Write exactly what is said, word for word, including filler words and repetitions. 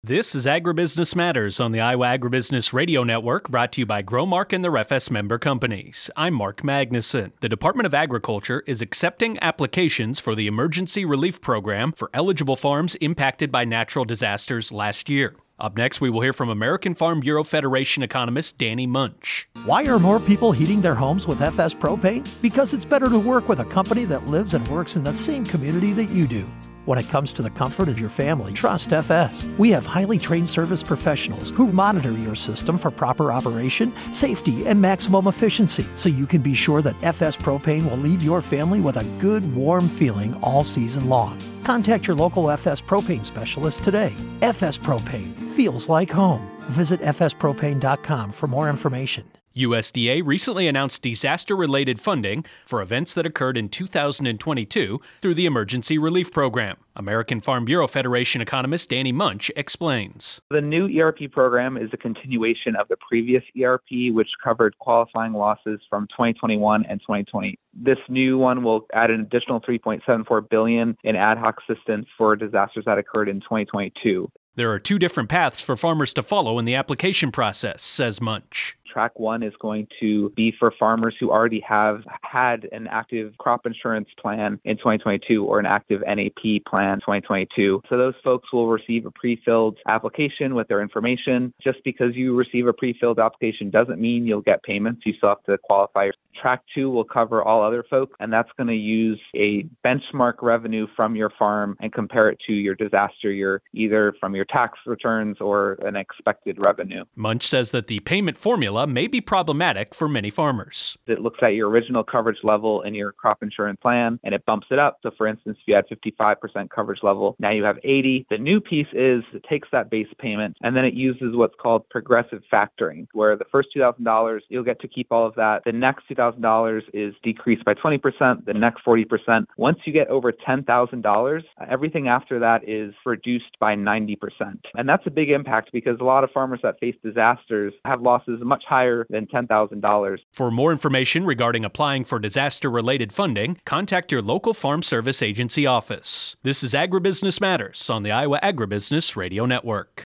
This is Agribusiness Matters on the Iowa Agribusiness Radio Network, brought to you by Growmark and their F S member companies. I'm Mark Magnuson. The Department of Agriculture is accepting applications for the Emergency Relief Program for eligible farms impacted by natural disasters last year. Up next, we will hear from American Farm Bureau Federation economist Danny Munch. Why are more people heating their homes with F S Propane? Because it's better to work with a company that lives and works in the same community that you do. When it comes to the comfort of your family, trust F S. We have highly trained service professionals who monitor your system for proper operation, safety, and maximum efficiency, so you can be sure that F S Propane will leave your family with a good, warm feeling all season long. Contact your local F S Propane specialist today. F S Propane feels like home. Visit f s propane dot com for more information. U S D A recently announced disaster-related funding for events that occurred in two thousand twenty-two through the Emergency Relief Program. American Farm Bureau Federation economist Danny Munch explains. The new E R P program is a continuation of the previous E R P, which covered qualifying losses from twenty twenty-one and twenty twenty. This new one will add an additional three point seven four billion dollars in ad hoc assistance for disasters that occurred in twenty twenty-two. There are two different paths for farmers to follow in the application process, says Munch. Track one is going to be for farmers who already have had an active crop insurance plan in twenty twenty-two or an active N A P plan in twenty twenty-two. So those folks will receive a pre-filled application with their information. Just because you receive a pre-filled application doesn't mean you'll get payments. You still have to qualify. Track two will cover all other folks, and that's going to use a benchmark revenue from your farm and compare it to your disaster year, either from your tax returns or an expected revenue. Munch says that the payment formula may be problematic for many farmers. It looks at your original coverage level in your crop insurance plan, and it bumps it up. So for instance, if you had fifty-five percent coverage level, now you have eighty. The new piece is it takes that base payment, and then it uses what's called progressive factoring, where the first two thousand dollars, you'll get to keep all of that. The next two thousand dollars is decreased by twenty percent, the next forty percent. Once you get over ten thousand dollars, everything after that is reduced by ninety percent. And that's a big impact because a lot of farmers that face disasters have losses much higher than ten thousand dollars. For more information regarding applying for disaster-related funding, contact your local Farm Service Agency office. This is Agribusiness Matters on the Iowa Agribusiness Radio Network.